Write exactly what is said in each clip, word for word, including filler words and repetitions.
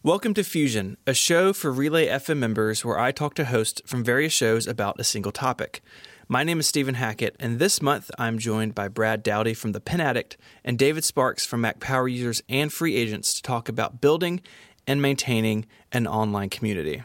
Welcome to Fusion, a show for Relay F M members where I talk to hosts from various shows about a single topic. My name is Stephen Hackett, and this month I'm joined by Brad Dowdy from The Pen Addict and David Sparks from Mac Power Users and Free Agents to talk about building and maintaining an online community.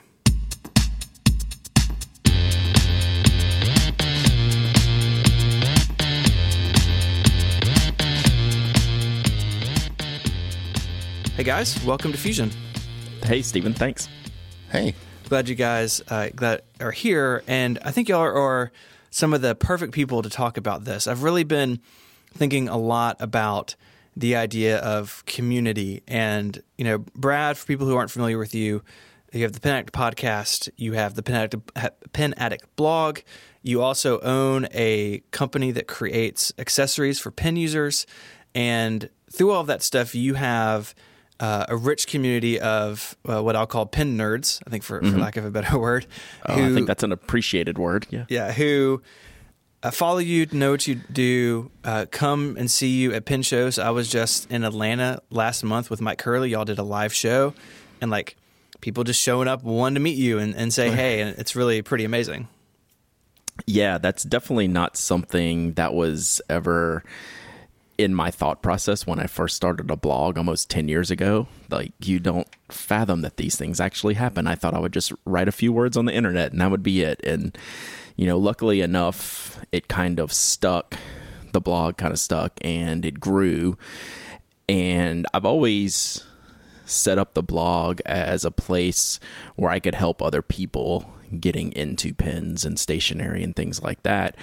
Hey guys, welcome to Fusion. Hey, Stephen, thanks. Hey. Glad you guys uh, glad are here, and I think y'all are, are some of the perfect people to talk about this. I've really been thinking a lot about the idea of community, and, you know, Brad, for people who aren't familiar with you, you have the Pen Addict podcast, you have the Pen Addict, Pen Addict blog, you also own a company that creates accessories for pen users, and through all of that stuff, you have Uh, a rich community of uh, what I'll call pen nerds, I think for, mm-hmm. for lack of a better word. Oh, who, I think that's an appreciated word. Yeah. Yeah. Who uh, follow you, know what you do, uh, come and see you at pen shows. I was just in Atlanta last month with Mike Curley. Y'all did a live show, and like people just showing up wanting to meet you and, and say, hey, and it's really pretty amazing. Yeah, that's definitely not something that was ever in my thought process when I first started a blog almost ten years ago. Like, you don't fathom that these things actually happen. I thought I would just write a few words on the internet and that would be it. And, you know, luckily enough, it kind of stuck. The blog kind of stuck and it grew. And I've always set up the blog as a place where I could help other people getting into pens and stationery and things like that.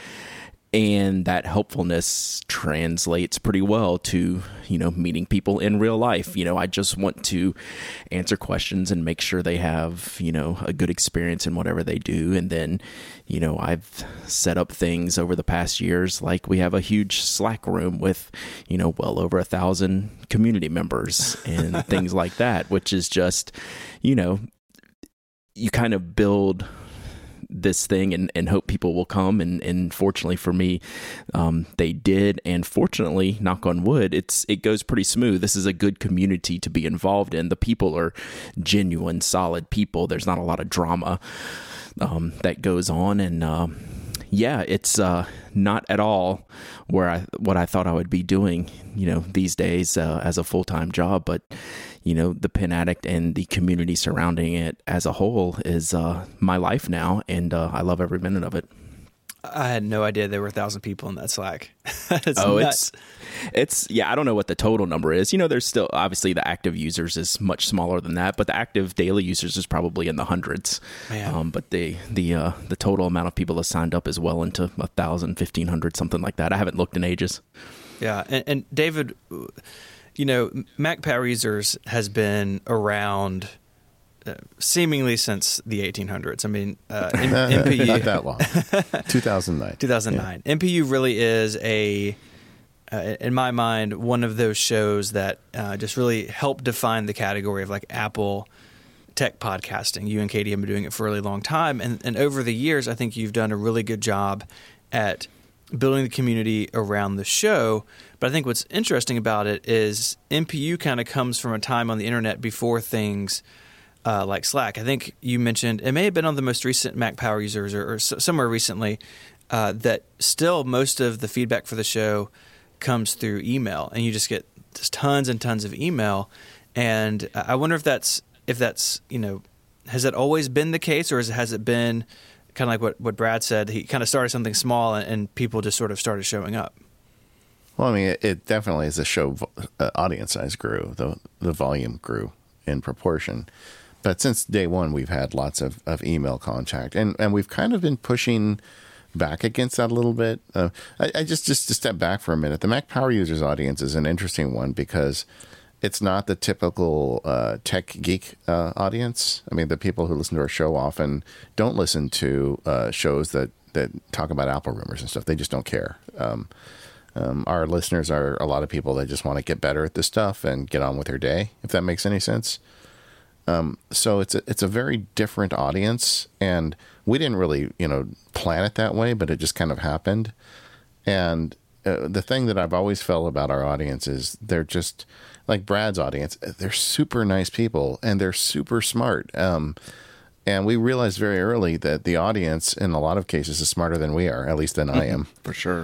And that helpfulness translates pretty well to, you know, meeting people in real life. You know, I just want to answer questions and make sure they have, you know, a good experience in whatever they do. And then, you know, I've set up things over the past years, like we have a huge Slack room with, you know, well over a thousand community members and things like that, which is just, you know, you kind of build this thing and, and hope people will come. And, and fortunately for me, um, they did. And fortunately, knock on wood, it's it goes pretty smooth. This is a good community to be involved in. The people are genuine, solid people. There's not a lot of drama um, that goes on. And um, yeah, it's uh, not at all where I what I thought I would be doing, you know, these days uh, as a full-time job. But you know, the Pen Addict and the community surrounding it as a whole is uh, my life now, and uh, I love every minute of it. I had no idea there were a thousand people in that Slack. It's oh, nuts. it's it's yeah. I don't know what the total number is. You know, there's still obviously the active users is much smaller than that, but the active daily users is probably in the hundreds. Um, but the the uh, the total amount of people that signed up is well into a thousand, fifteen hundred, something like that. I haven't looked in ages. Yeah, and, and David, you know, Mac Power Users has been around uh, seemingly since the eighteen hundreds. I mean, uh, M- MPU not that long. two thousand nine. two thousand nine. Yeah. M P U really is a, uh, in my mind, one of those shows that uh, just really helped define the category of like Apple tech podcasting. You and Katie have been doing it for a really long time, and and over the years, I think you've done a really good job at building the community around the show. But I think what's interesting about it is M P U kind of comes from a time on the internet before things uh, like Slack. I think you mentioned, it may have been on the most recent Mac Power Users or, or s- somewhere recently, uh, that still most of the feedback for the show comes through email, and you just get just tons and tons of email. And I wonder if that's, if that's, you know, has that always been the case, or is, has it been kind of like what, what Brad said, he kind of started something small and, and people just sort of started showing up? Well, I mean, it, it definitely, as the show uh, audience size grew, the the volume grew in proportion. But since day one, we've had lots of, of email contact, and, and we've kind of been pushing back against that a little bit. Uh, I, I just, just to step back for a minute, the Mac Power Users audience is an interesting one because it's not the typical uh, tech geek uh, audience. I mean, the people who listen to our show often don't listen to uh, shows that, that talk about Apple rumors and stuff. They just don't care. Um, um, our listeners are a lot of people that just want to get better at this stuff and get on with their day, if that makes any sense. Um, so it's a, it's a very different audience, and we didn't really, you know, plan it that way, but it just kind of happened. And uh, the thing that I've always felt about our audience is they're just like Brad's audience. They're super nice people and they're super smart. Um, and we realized very early that the audience, in a lot of cases, is smarter than we are, at least than I am. For sure.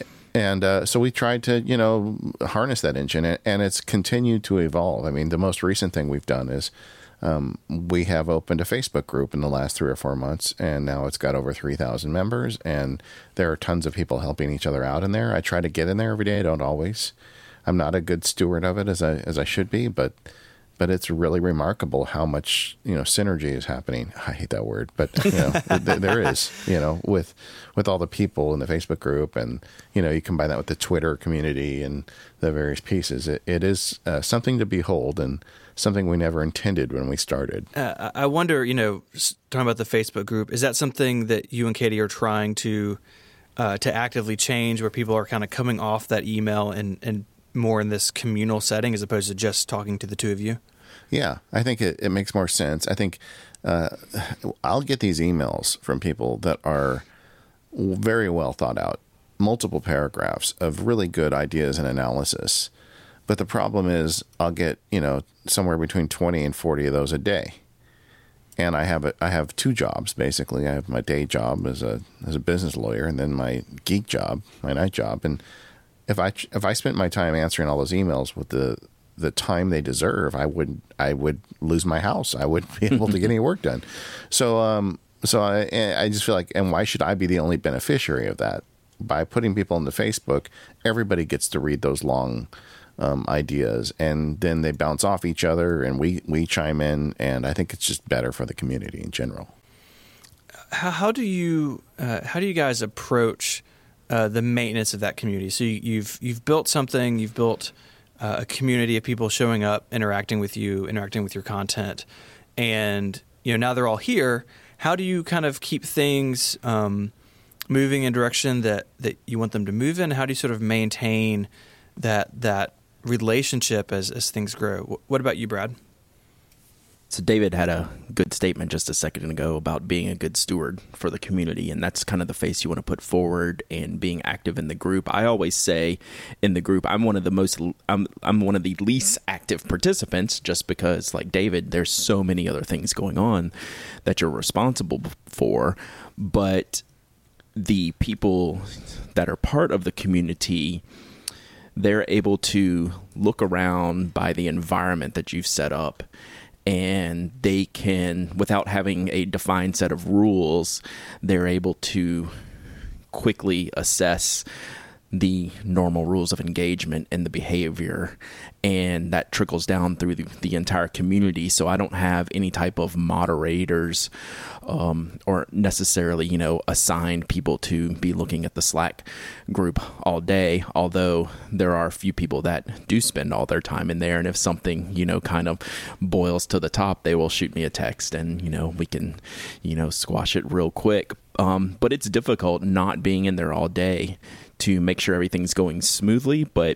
And uh, so we tried to, you know, harness that engine, and, and it's continued to evolve. I mean, the most recent thing we've done is um, we have opened a Facebook group in the last three or four months, and now it's got over three thousand members, and there are tons of people helping each other out in there. I try to get in there every day. I don't always. I'm not a good steward of it as I as I should be, but but it's really remarkable how much, you know, synergy is happening. I hate that word, but you know, th- there is, you know, with with all the people in the Facebook group, and you know, you combine that with the Twitter community and the various pieces. It, it is uh, something to behold, and something we never intended when we started. Uh, I wonder, you know, talking about the Facebook group, is that something that you and Katie are trying to uh, to actively change, where people are kind of coming off that email and and more in this communal setting as opposed to just talking to the two of you? Yeah, I think it, it makes more sense. I think uh, I'll get these emails from people that are very well thought out, multiple paragraphs of really good ideas and analysis. But the problem is I'll get, you know, somewhere between twenty and forty of those a day. And I have a, I have two jobs, basically. I have my day job as a as a business lawyer, and then my geek job, my night job. And if I if I spent my time answering all those emails with the the time they deserve, I would I would lose my house. I wouldn't be able to get any work done. So um so I I just feel like, and why should I be the only beneficiary of that? By putting people into Facebook, everybody gets to read those long um, ideas, and then they bounce off each other, and we we chime in, and I think it's just better for the community in general. How, how do you uh, how do you guys approach uh, the maintenance of that community? So you, you've you've built something, you've built uh, a community of people showing up, interacting with you, interacting with your content, and you know now they're all here. How do you kind of keep things um, moving in a direction that, that you want them to move in? How do you sort of maintain that that relationship as, as things grow? What about you, Brad? So David had a good statement just a second ago about being a good steward for the community, and that's kind of the face you want to put forward and being active in the group. I always say in the group, I'm one of the most, I'm I'm one of the least active participants, just because, like David, there's so many other things going on that you're responsible for. But the people that are part of the community, they're able to look around by the environment that you've set up, and they can, without having a defined set of rules, they're able to quickly assess the normal rules of engagement and the behavior, and that trickles down through the, the entire community. So I don't have any type of moderators um, or necessarily, you know, assigned people to be looking at the Slack group all day, although there are a few people that do spend all their time in there. And if something, you know, kind of boils to the top, they will shoot me a text, and, you know, we can, you know, squash it real quick. Um, but it's difficult not being in there all day to make sure everything's going smoothly. But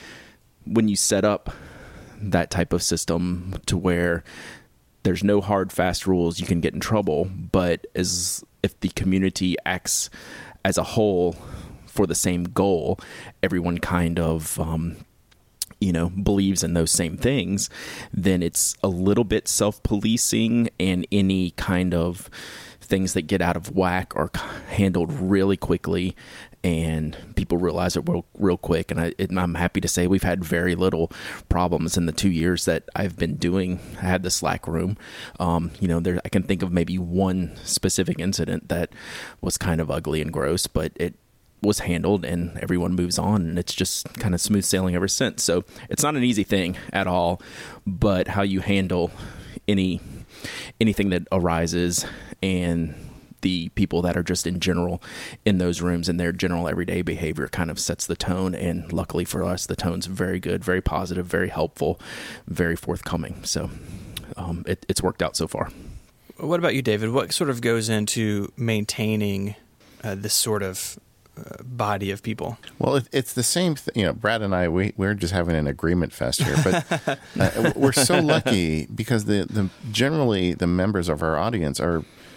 when you set up that type of system to where there's no hard, fast rules, you can get in trouble. But as if the community acts as a whole for the same goal, everyone kind of, um, you know, believes in those same things, then it's a little bit self-policing, and any kind of things that get out of whack are handled really quickly, and people realize it real, real quick. And, I, and I'm happy to say we've had very little problems in the two years that I've been doing. I had the Slack room. Um, you know, there I can think of maybe one specific incident that was kind of ugly and gross, but it was handled and everyone moves on, and it's just kind of smooth sailing ever since. So it's not an easy thing at all, but how you handle any anything that arises, and the people that are just in general in those rooms and their general everyday behavior kind of sets the tone. And luckily for us, the tone's very good, very positive, very helpful, very forthcoming. So um, it, it's worked out so far. What about you, David? What sort of goes into maintaining uh, this sort of uh, body of people? Well, it, it's the same thing. You know, Brad and I, we, we're just having an agreement fest here, but uh, we're so lucky because the, the generally the members of our audience are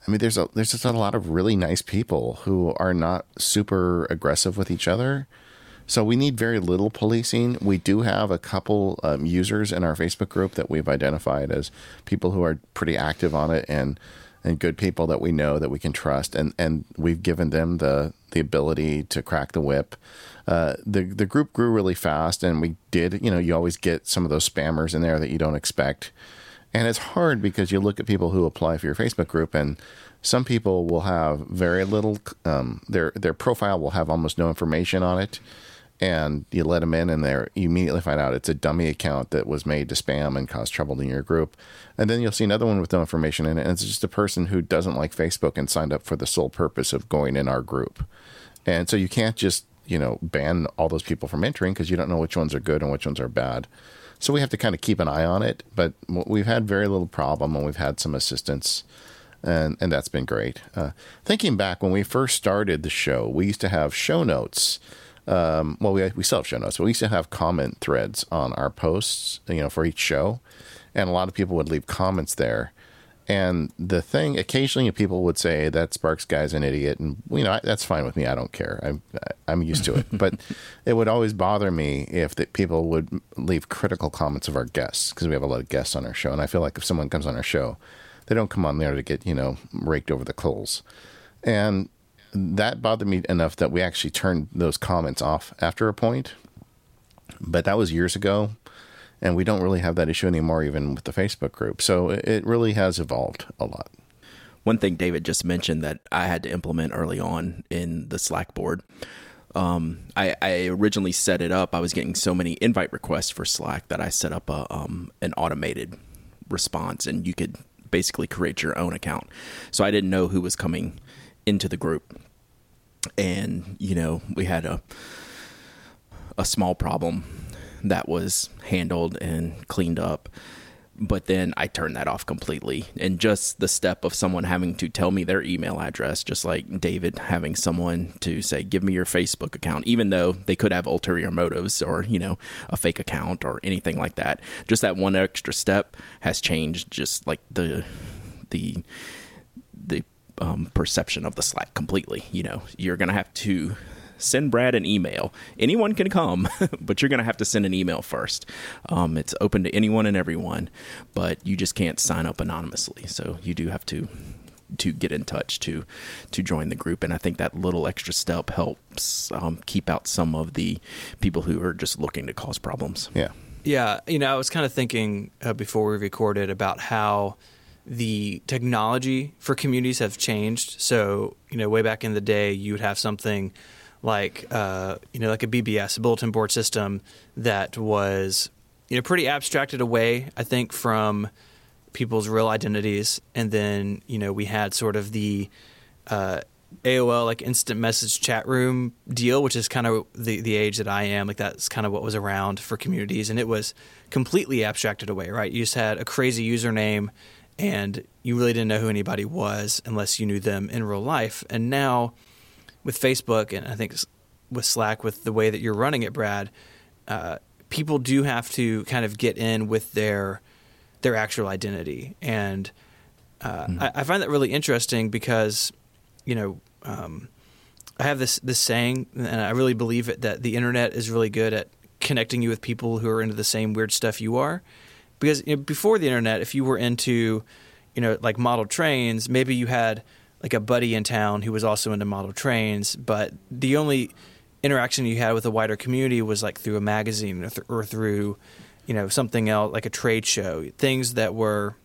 I mean, there's a there's just a lot of really nice people who are not super aggressive with each other. So we need very little policing. We do have a couple um, users in our Facebook group that we've identified as people who are pretty active on it and and good people that we know that we can trust. And, and we've given them the, the ability to crack the whip. Uh, the the group grew really fast, and we did, you know, you always get some of those spammers in there that you don't expect. And it's hard because you look at people who apply for your Facebook group, and some people will have very little, um, their their profile will have almost no information on it. And you let them in, and they're, you immediately find out it's a dummy account that was made to spam and cause trouble in your group. And then you'll see another one with no information in it, and it's just a person who doesn't like Facebook and signed up for the sole purpose of going in our group. And so you can't just, you know, ban all those people from entering because you don't know which ones are good and which ones are bad. So we have to kind of keep an eye on it. But we've had very little problem, and we've had some assistance, and, and that's been great. Uh, thinking back, when we first started the show, we used to have show notes. Um, well, we we still have show notes, but we used to have comment threads on our posts, you know, for each show, and a lot of people would leave comments there. And the thing, occasionally people would say that Sparks guy's an idiot, and you know that's fine with me. I don't care. I'm I'm used to it. But it would always bother me if the people would leave critical comments of our guests, because we have a lot of guests on our show, and I feel like if someone comes on our show, they don't come on there to get, you know, raked over the coals, and that bothered me enough that we actually turned those comments off after a point. But that was years ago, and we don't really have that issue anymore, even with the Facebook group. So it really has evolved a lot. One thing David just mentioned that I had to implement early on in the Slack board. Um, I, I originally set it up. I was getting so many invite requests for Slack that I set up a um, an automated response, and you could basically create your own account. So I didn't know who was coming into the group. And, you know, we had a a small problem that was handled and cleaned up. But then I turned that off completely. And just the step of someone having to tell me their email address, just like David having someone to say, give me your Facebook account, even though they could have ulterior motives or, you know, a fake account or anything like that. Just that one extra step has changed just like the the the Um, perception of the Slack completely. You know, you're going to have to send Brad an email. Anyone can come, but you're going to have to send an email first. Um, it's open to anyone and everyone, but you just can't sign up anonymously. So you do have to to get in touch to to join the group. And I think that little extra step helps um, keep out some of the people who are just looking to cause problems. Yeah. Yeah. You know, I was kind of thinking uh, before we recorded about how the technology for communities have changed. So, you know, way back in the day, you would have something like, uh, you know, like a B B S, a bulletin board system that was, you know, pretty abstracted away, I think, from people's real identities. And then, you know, we had sort of the uh, A O L, like instant message chat room deal, which is kind of the, the age that I am. Like that's kind of what was around for communities. And it was completely abstracted away, right? You just had a crazy username, and you really didn't know who anybody was unless you knew them in real life. And now with Facebook, and I think with Slack, with the way that you're running it, Brad, uh, people do have to kind of get in with their their actual identity. And uh, mm. I, I find that really interesting because, you know, um, I have this, this saying, and I really believe it, that the internet is really good at connecting you with people who are into the same weird stuff you are. Because you know, before the internet, if you were into, you know, like model trains, maybe you had like a buddy in town who was also into model trains, but the only interaction you had with a wider community was like through a magazine or, th- or through, you know, something else like a trade show, things that were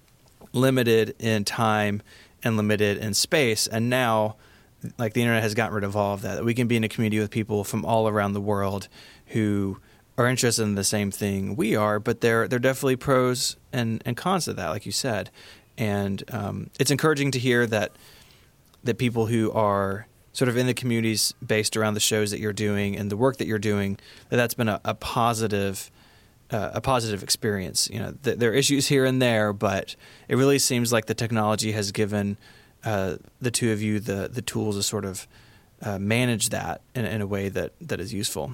limited in time and limited in space. And now, like the internet has gotten rid of all of that. That we can be in a community with people from all around the world who are interested in the same thing we are, but there there are definitely pros and, and cons to that, like you said. And um, it's encouraging to hear that that people who are sort of in the communities based around the shows that you're doing and the work that you're doing, that that's been a, a positive uh, a positive experience. You know, th- there are issues here and there, but it really seems like the technology has given uh, the two of you the the tools to sort of uh, manage that in, in a way that, that is useful.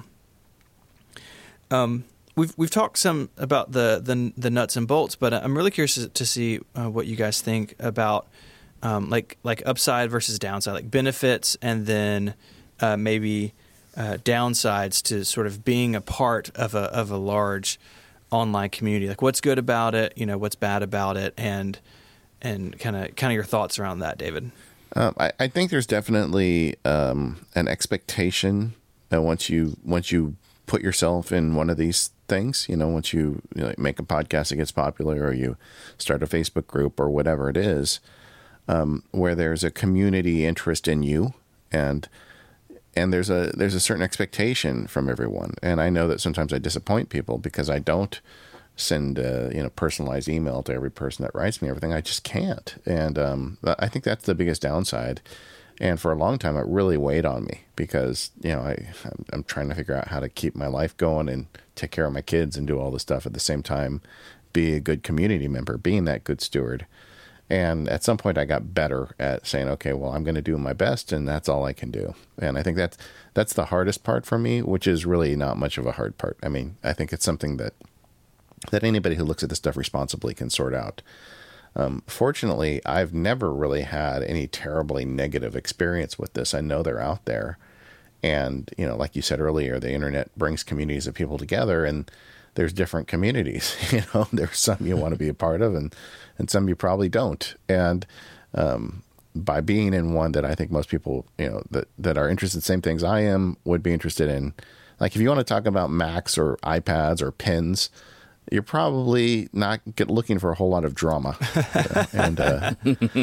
Um, we've we've talked some about the, the the nuts and bolts, but I'm really curious to, to see uh, what you guys think about um, like like upside versus downside, like benefits and then uh, maybe uh, downsides to sort of being a part of a of a large online community? Like, what's good about it? You know, what's bad about it? And and kind of kind of your thoughts around that, David. Um, I, I think there's definitely um, an expectation that once you once you put yourself in one of these things, you know, once you, you know, make a podcast that gets popular, or you start a Facebook group or whatever it is, um, where there's a community interest in you, and and there's a there's a certain expectation from everyone. And I know that sometimes I disappoint people because I don't send a, you know, personalized email to every person that writes me everything. I just can't. And um, I think that's the biggest downside. And for a long time, it really weighed on me because, you know, I, I'm, I'm trying to figure out how to keep my life going and take care of my kids and do all this stuff at the same time, be a good community member, being that good steward. And at some point I got better at saying, okay, well, I'm going to do my best and that's all I can do. And I think that's, that's the hardest part for me, which is really not much of a hard part. I mean, I think it's something that, that anybody who looks at this stuff responsibly can sort out. Um, fortunately, I've never really had any terribly negative experience with this. I know they're out there. And, you know, like you said earlier, the internet brings communities of people together, and there's different communities. You know, there's some you want to be a part of and, and some you probably don't. And um, by being in one that I think most people, you know, that, that are interested in the same things I am would be interested in, like if you want to talk about Macs or iPads or pens, you're probably not get looking for a whole lot of drama. uh, and uh,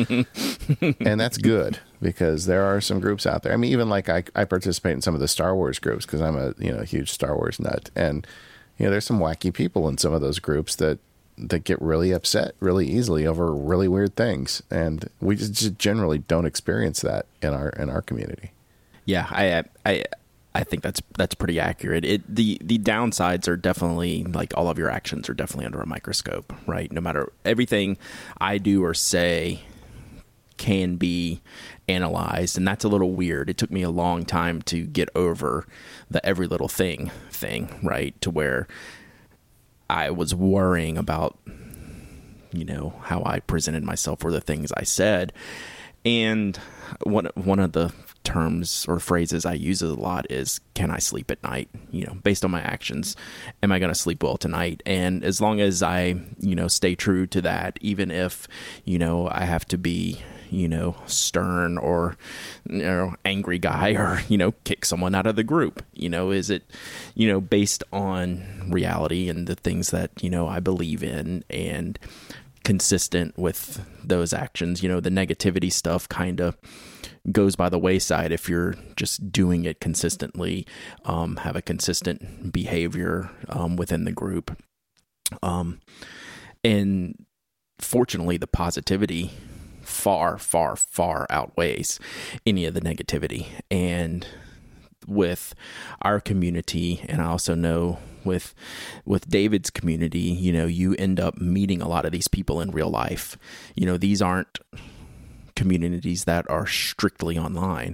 and that's good because there are some groups out there. I mean, even like I, I participate in some of the Star Wars groups because I'm a, you know, huge Star Wars nut. And, you know, there's some wacky people in some of those groups that, that get really upset really easily over really weird things. And we just, just generally don't experience that in our in our community. Yeah, I I I think that's that's pretty accurate. It the the downsides are definitely, like, all of your actions are definitely under a microscope, right? No matter everything I do or say can be analyzed, and that's a little weird. It took me a long time to get over the every little thing thing, right? To where I was worrying about, you know, how I presented myself or the things I said. And one one of the terms or phrases I use a lot is, can I sleep at night? You know, based on my actions, am I going to sleep well tonight? And as long as I, you know, stay true to that, even if, you know, I have to be, you know, stern or, you know, angry guy or, you know, kick someone out of the group, you know, is it, you know, based on reality and the things that, you know, I believe in and consistent with those actions. You know, the negativity stuff kind of goes by the wayside if you're just doing it consistently, um, have a consistent behavior um, within the group. Um, and fortunately, the positivity far, far, far outweighs any of the negativity. And with our community, and I also know with with David's community, you know, you end up meeting a lot of these people in real life. You know, these aren't communities that are strictly online.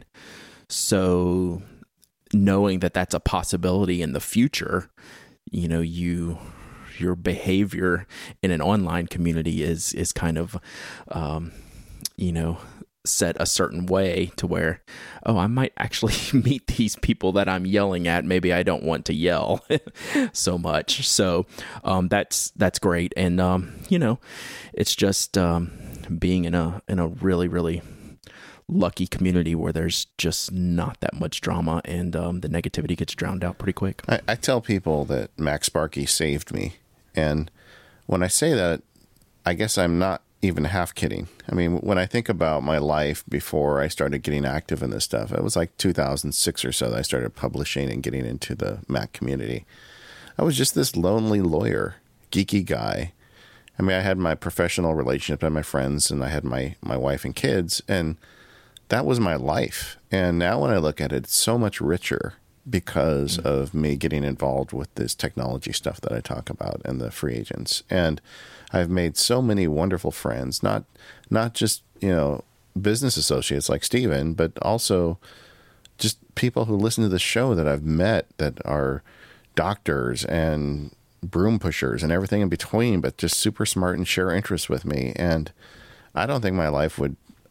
So knowing that that's a possibility in the future, you know, you your behavior in an online community is is kind of um, you know, set a certain way to where, oh, I might actually meet these people that I'm yelling at. Maybe I don't want to yell so much. So um, that's that's great. And um, you know, it's just um, being in a in a really, really lucky community where there's just not that much drama, and um, the negativity gets drowned out pretty quick. I, I tell people that Max Sparky saved me. And when I say that, I guess I'm not even half kidding. I mean, when I think about my life before I started getting active in this stuff, it was like two thousand six or so that I started publishing and getting into the Mac community. I was just this lonely lawyer, geeky guy. I mean, I had my professional relationship and my friends, and I had my, my wife and kids, and that was my life. And now when I look at it, it's so much richer because mm-hmm. of me getting involved with this technology stuff that I talk about and the free agents. And I've made so many wonderful friends, not not just, you know, business associates like Steven, but also just people who listen to the show that I've met that are doctors and broom pushers and everything in between, but just super smart and share interests with me. And I don't think my life would,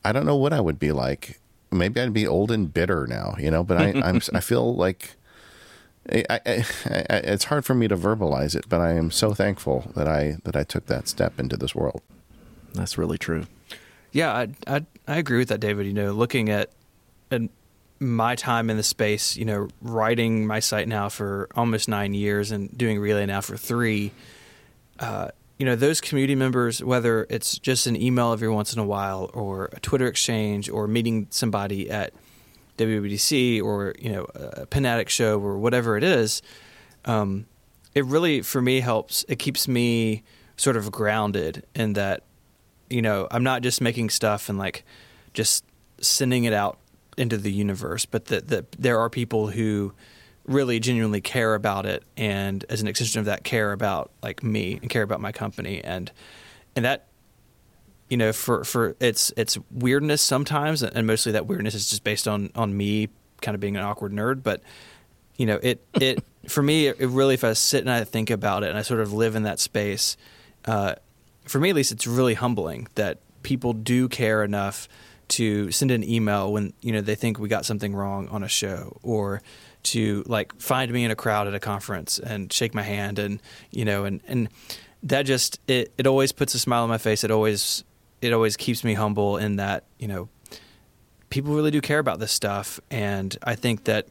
I don't know what I would be like. Maybe I'd be old and bitter now, you know, but I, I'm, I feel like I, I, I, it's hard for me to verbalize it, but I am so thankful that I, that I took that step into this world. That's really true. Yeah, I, I, I agree with that, David. You know, looking at, at my time in the space, you know, writing my site now for almost nine years and doing Relay now for three, uh, you know, those community members, whether it's just an email every once in a while or a Twitter exchange or meeting somebody at W W D C or, you know, a Pen Addict show or whatever it is, um, it really, for me, helps. It keeps me sort of grounded in that, you know, I'm not just making stuff and like just sending it out into the universe, but that, that there are people who really genuinely care about it, and as an extension of that, care about like me and care about my company, and and that, you know, for for it's it's weirdness sometimes, and mostly that weirdness is just based on on me kind of being an awkward nerd, but you know, it it for me, it really, if I sit and I think about it and I sort of live in that space, uh, for me at least, it's really humbling that people do care enough to send an email when, you know, they think we got something wrong on a show, or to like find me in a crowd at a conference and shake my hand, and you know, and and that just it, it always puts a smile on my face. It always it always keeps me humble in that, you know, people really do care about this stuff, and I think that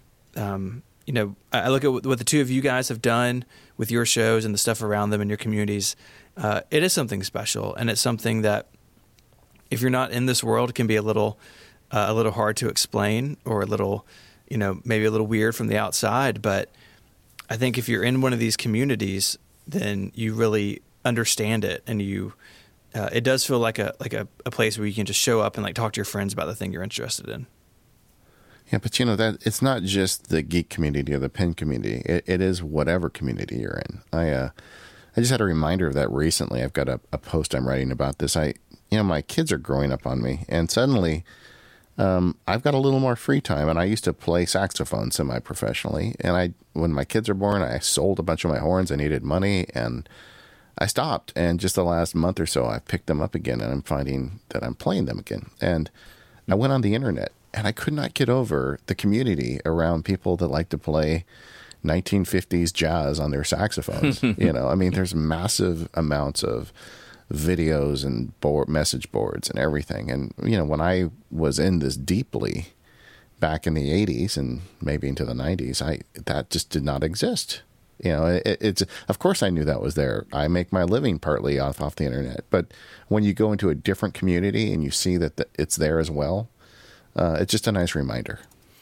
um, you know, I look at what the two of you guys have done with your shows and the stuff around them and your communities. Uh, it is something special, and it's something that, if you're not in this world, can be a little uh, a little hard to explain, or a little, you know, maybe a little weird from the outside. But I think if you're in one of these communities, then you really understand it, and you uh, it does feel like a like a, a place where you can just show up and like talk to your friends about the thing you're interested in. Yeah, but you know that it's not just the geek community or the pen community. It, it is whatever community you're in. I uh, I just had a reminder of that recently. I've got a, a post I'm writing about this. I you know my kids are growing up on me, and suddenly um, I've got a little more free time. And I used to play saxophone semi-professionally, and I when my kids are born, I sold a bunch of my horns. I needed money, and I stopped. And just the last month or so, I picked them up again, and I'm finding that I'm playing them again. And I went on the internet, and I could not get over the community around people that like to play nineteen fifties jazz on their saxophones. You know, I mean, there's massive amounts of videos and board message boards and everything. And, you know, when I was in this deeply back in the eighties and maybe into the nineties, I, that just did not exist. You know, it, it's, of course I knew that was there. I make my living partly off, off the internet, but when you go into a different community and you see that the, it's there as well, uh, it's just a nice reminder.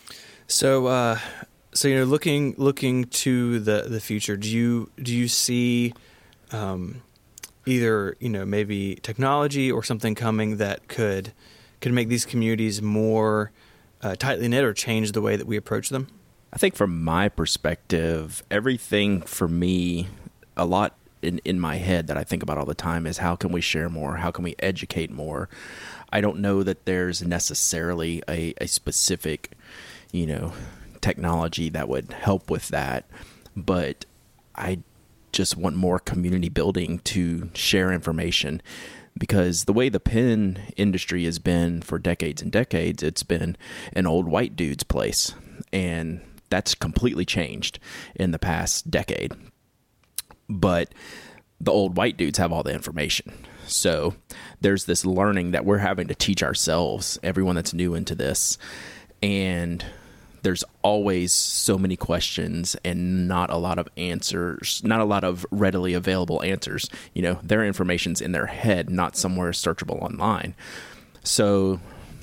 So, uh, so, you know, looking, looking to the, the future, do you, do you see, um, either, you know, maybe technology or something coming that could could make these communities more uh, tightly knit, or change the way that we approach them? I think from my perspective, everything for me, a lot in, in my head that I think about all the time is how can we share more? How can we educate more? I don't know that there's necessarily a, a specific, you know, technology that would help with that, but I just want more community building to share information, because the way the pen industry has been for decades and decades, it's been an old white dude's place, and that's completely changed in the past decade. But the old white dudes have all the information, so there's this learning that we're having to teach ourselves, everyone that's new into this, and there's always so many questions and not a lot of answers, not a lot of readily available answers. You know, their information's in their head, not somewhere searchable online. So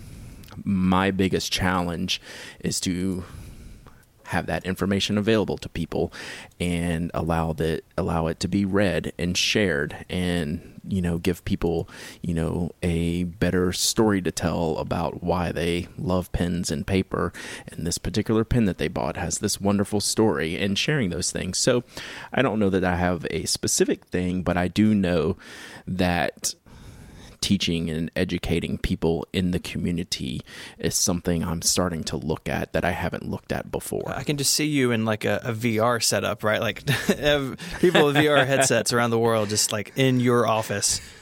my biggest challenge is to have that information available to people and allow that allow it to be read and shared, and, you know, give people, you know, a better story to tell about why they love pens and paper, and this particular pen that they bought has this wonderful story, and sharing those things. So I don't know that I have a specific thing, but I do know that teaching and educating people in the community is something I'm starting to look at that I haven't looked at before. I can just see you in like a, a V R setup, right? Like people with V R headsets around the world, just like in your office,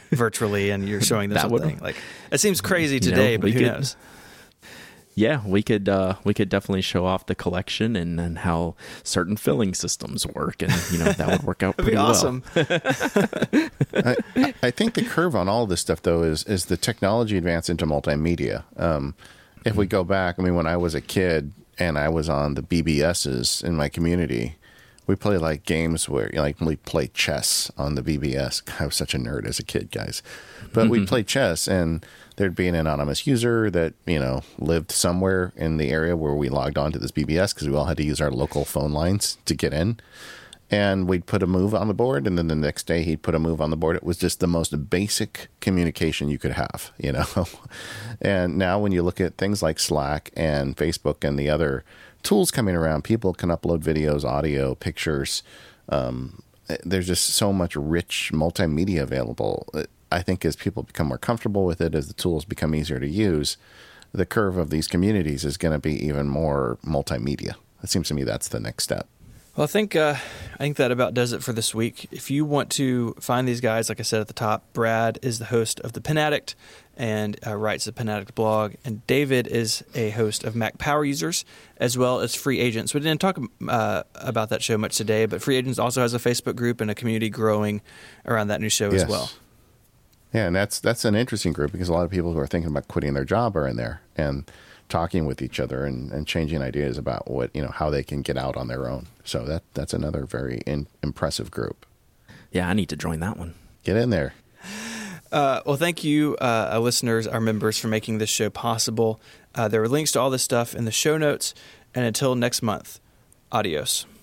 virtually and you're showing them That would- something. Like it seems crazy You know, today, but we who could- knows? Yeah, we could uh, we could definitely show off the collection and, and how certain filling systems work, and you know that would work out That'd pretty be awesome. I, I think the curve on all this stuff, though, is is the technology advance into multimedia. Um, if we go back, I mean, when I was a kid and I was on the B B Ss in my community, we play like games where, like, we play chess on the B B S. I was such a nerd as a kid, guys. But we'd play chess, and there'd be an anonymous user that, you know, lived somewhere in the area where we logged on to this B B S because we all had to use our local phone lines to get in. And we'd put a move on the board, and then the next day he'd put a move on the board. It was just the most basic communication you could have, you know. And now when you look at things like Slack and Facebook and the other tools coming around, people can upload videos, audio, pictures. Um, there's just so much rich multimedia available. I think as people become more comfortable with it, as the tools become easier to use, the curve of these communities is going to be even more multimedia. It seems to me that's the next step. Well, I think uh, I think that about does it for this week. If you want to find these guys, like I said at the top, Brad is the host of The Pen Addict and uh, writes the Pen Addict blog, and David is a host of Mac Power Users as well as Free Agents. We didn't talk uh, about that show much today, but Free Agents also has a Facebook group and a community growing around that new show Yes. as well. Yeah, and that's that's an interesting group because a lot of people who are thinking about quitting their job are in there and talking with each other and, and changing ideas about what, you know, how they can get out on their own. So that that's another very in, impressive group. Yeah, I need to join that one. Get in there. Uh, well, thank you, uh, our listeners, our members, for making this show possible. Uh, there are links to all this stuff in the show notes. And until next month, adios.